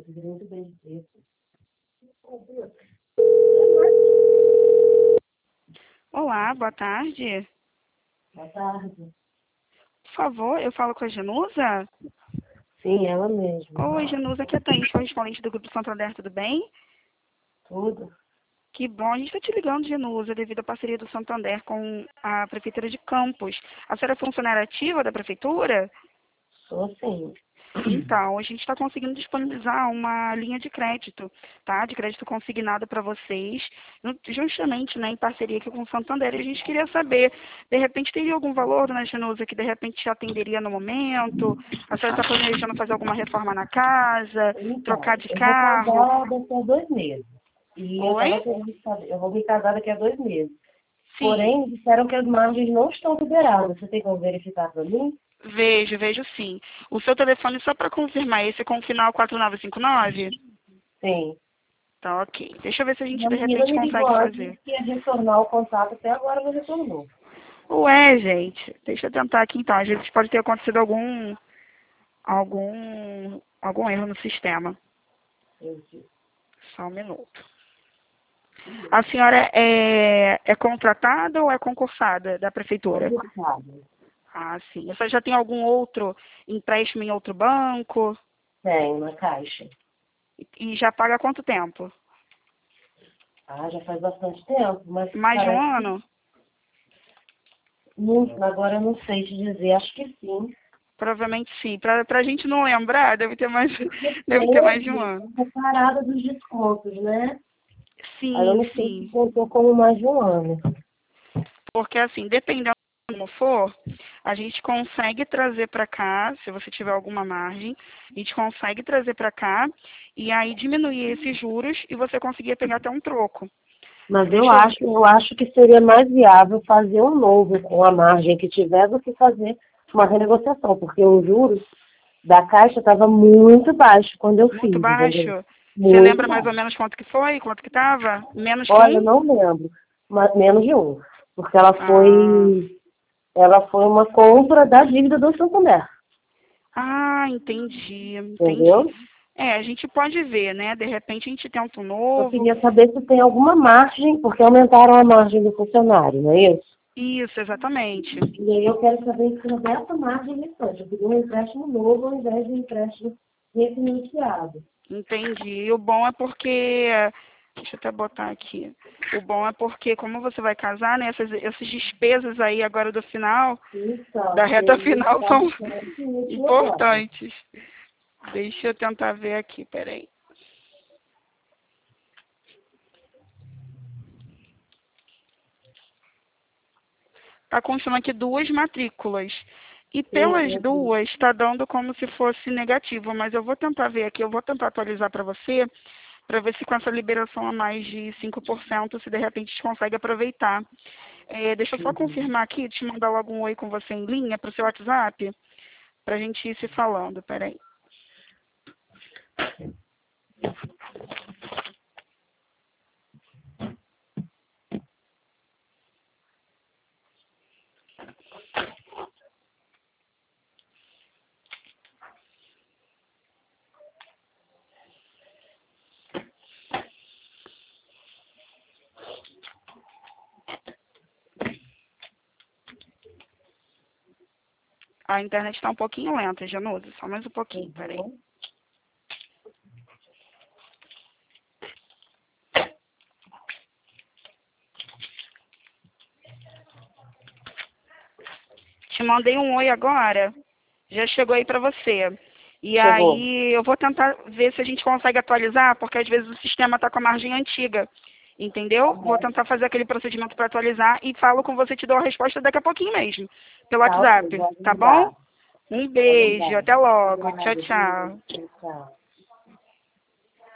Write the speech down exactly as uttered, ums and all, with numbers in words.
muito bem de preço. Olá, boa tarde. Boa tarde. Por favor, eu falo com a Genusa? Sim, ela mesma. Oi, Genusa, aqui é a Thaís, correspondente do Grupo Santander, tudo bem? Tudo? Que bom, a gente está te ligando, Genusa, devido à parceria do Santander com a Prefeitura de Campos. A senhora é funcionária ativa da Prefeitura? Sou sim. Então, a gente está conseguindo disponibilizar uma linha de crédito, tá? De crédito consignado para vocês, justamente, né, em parceria aqui com o Santander. E a gente queria saber, de repente, teria algum valor, dona Genusa, que de repente te atenderia no momento? A senhora está planejando fazer alguma reforma na casa, Então, trocar de eu vou carro? casar daqui a dois meses. E eu Oi? estava querendo saber, eu vou me casar daqui a dois meses. Sim, Porém, disseram que as margens não estão liberadas. Você tem como verificar para mim? vejo, vejo sim. O seu telefone, só para confirmar, esse é com o final quatro nove cinco nove? Sim. Tá, ok. Deixa eu ver se a gente, Uma de menina repente, me ligou consegue antes fazer. que ia retornar o contato, até agora não retornou. Ué, gente, deixa eu tentar aqui então. Às vezes pode ter acontecido algum, algum, algum erro no sistema. Entendi. Só um minuto. A senhora é, é contratada ou é concursada da prefeitura? Concursado. Ah, sim. A senhora já tem algum outro empréstimo em outro banco? Tem, na caixa. E já paga há quanto tempo? Ah, já faz bastante tempo, mas Mais de um parece que ano? muito, agora eu não sei te dizer, acho que sim. Provavelmente sim. Para a gente não lembrar, deve ter mais, deve ter mais de um Depende, ano. separada dos descontos, né? Aí eu Sim, não sei se sim. contou como mais de um ano. Porque, assim, dependendo de como for, a gente consegue trazer para cá, se você tiver alguma margem, a gente consegue trazer para cá e aí diminuir esses juros e você conseguir pegar até um troco. Mas eu Deixa eu... acho, eu acho que seria mais viável fazer um novo com a margem que tiver do que fazer uma renegociação, porque os juros da Caixa estava muito baixo quando eu Muito fiz, entendeu? baixo. Você Muito lembra mais ou baixo. menos quanto que foi? Quanto que estava? Menos que Olha, eu um? não lembro, mas menos de um, porque ela Ah, foi, ela foi uma compra da dívida do Santander, ah, entendi, entendi. entendeu? É, a gente pode ver, né? De repente a gente tenta um Eu novo. queria saber se tem alguma margem, porque aumentaram a margem do funcionário, não é isso? Isso, exatamente. E aí eu quero saber se dessa margem restante, eu queria um empréstimo novo ao invés de um empréstimo refinanciado. Entendi. E o bom é porque, deixa eu até botar aqui. O bom é porque, como você vai casar, né? Essas, essas despesas aí agora do final, da Então, reta seria final, são bastante útil agora. importantes. Deixa eu tentar ver aqui, peraí. Tá constando aqui duas matrículas. E Sim, pelas eu vi. duas, está dando como se fosse negativo, mas eu vou tentar ver aqui, eu vou tentar atualizar para você, para ver se com essa liberação a mais de cinco por cento, se de repente a gente consegue aproveitar. É, deixa eu só Uhum. confirmar aqui, te mandar logo um oi com você em linha para o seu WhatsApp, para a gente ir se falando. Peraí. A internet está um pouquinho lenta, Januza, só mais um pouquinho, peraí. Uhum. Te mandei um oi agora, já chegou aí para você. E Chegou. aí eu vou tentar ver se a gente consegue atualizar, porque às vezes o sistema está com a margem antiga, entendeu? Vou Uhum. tentar fazer aquele procedimento para atualizar e falo com você, te dou a resposta daqui a pouquinho mesmo, pelo Tá ok, WhatsApp, vou tá bom? aguardar. Um Vou beijo, aguardar. até logo, tchau, Obrigada, viu? tchau. Tchau, tchau.